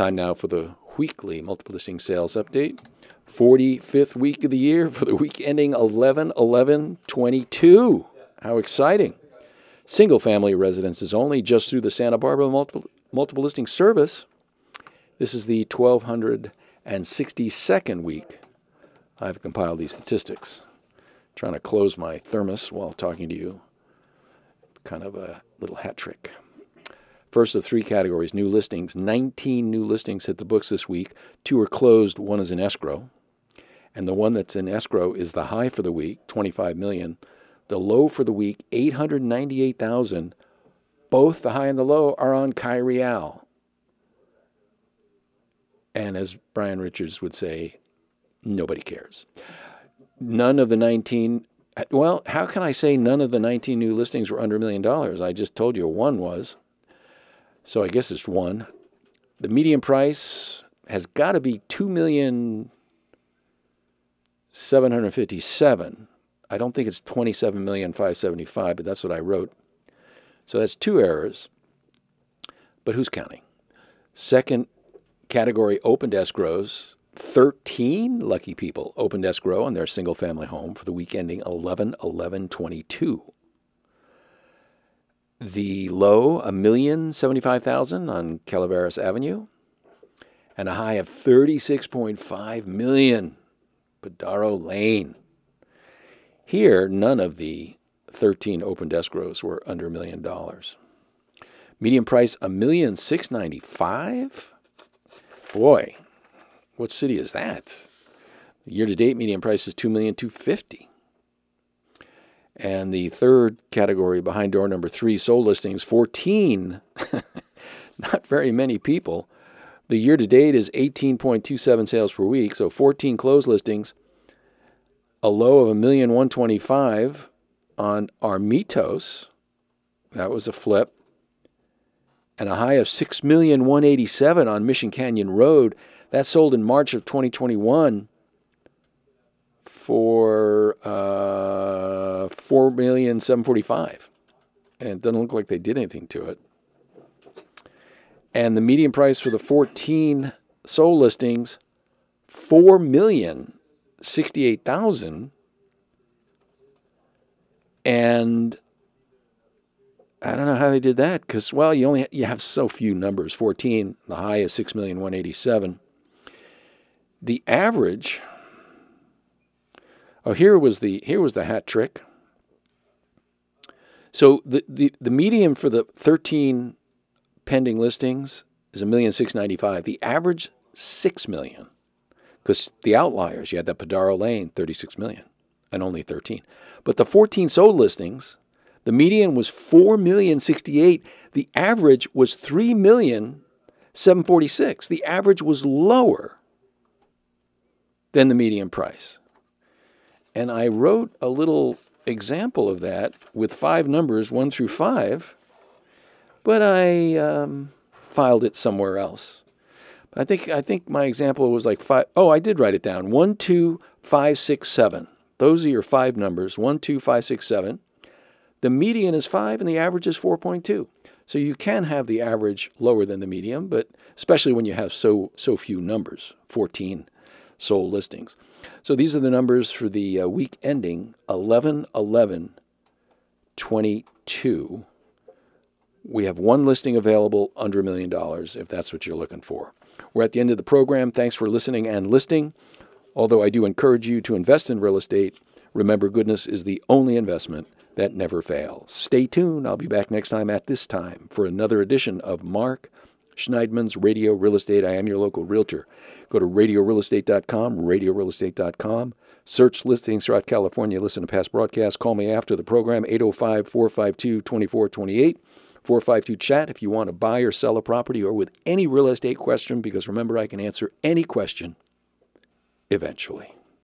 Time now for the weekly multiple listing sales update. 45th week of the year for the week ending 11/11/22. How exciting. Single family residences only just through the Santa Barbara multiple listing service. This is the 1262nd week I've compiled these statistics. Trying to close my thermos while talking to you. Kind of a little hat trick. First of three categories, new listings. 19 new listings hit the books this week. 2 are closed, 1 is in escrow. And the one that's in escrow is the high for the week, $25 million. The low for the week, $898,000. Both the high and the low are on Kyriel. And as Brian Richards would say, nobody cares. None of the 19, well, how can I say none of the 19 new listings were under $1 million? I just told you one was. So I guess it's one. The median price has got to be $2,757,000. I don't think it's $27,575,000, but that's what I wrote. So that's 2 errors. But who's counting? Second category, opened escrows. 13 lucky people opened escrow on their single-family home for the week ending 11/11/22. The low, $1,075,000 on Calaveras Avenue, and a high of $36.5 million, Padaro Lane. Here, none of the 13 opened escrows were under $1 million. Median price, $1,695,000. Boy, what city is that? Year-to-date median price is $2,250,000. And the third category, behind door number 3, sold listings, 14. Not very many people. The year-to-date is 18.27 sales per week, so 14 closed listings. A low of $1,125,000 on Armitos. That was a flip. And a high of $6,187,000 on Mission Canyon Road. That sold in March of 2021 for $4,745,000. And it doesn't look like they did anything to it. And the median price for the 14 sold listings, $4,068,000. And I don't know how they did that because, well, you have so few numbers. 14, the high is $6,187,000. The average, here was the hat trick. So the median for the 13 pending listings is $1,695,000. The average, $6 million. Because the outliers, you had that Padaro Lane, $36 million, and only 13. But the 14 sold listings, the median was $4,068,000. The average was $3,746,000. The average was lower than the median price. And I wrote a little example of that with 5 numbers, 1 through 5, but I filed it somewhere else. I think my example was like 5. Oh, I did write it down. 1, 2, 5, 6, 7. Those are your 5 numbers. 1, 2, 5, 6, 7. The median is 5 and the average is 4.2. So you can have the average lower than the median, but especially when you have so few numbers, 14 sold listings. So these are the numbers for the week ending 11/11/22. We have 1 listing available under $1 million if that's what you're looking for. We're at the end of the program. Thanks for listening and listing. Although I do encourage you to invest in real estate, remember goodness is the only investment that never fails. Stay tuned. I'll be back next time at this time for another edition of Mark Schneidman's Radio Real Estate. I am your local realtor. Go to radiorealestate.com, radiorealestate.com. Search listings throughout California. Listen to past broadcasts. Call me after the program, 805-452-2428. 452-CHAT if you want to buy or sell a property or with any real estate question, because remember, I can answer any question eventually.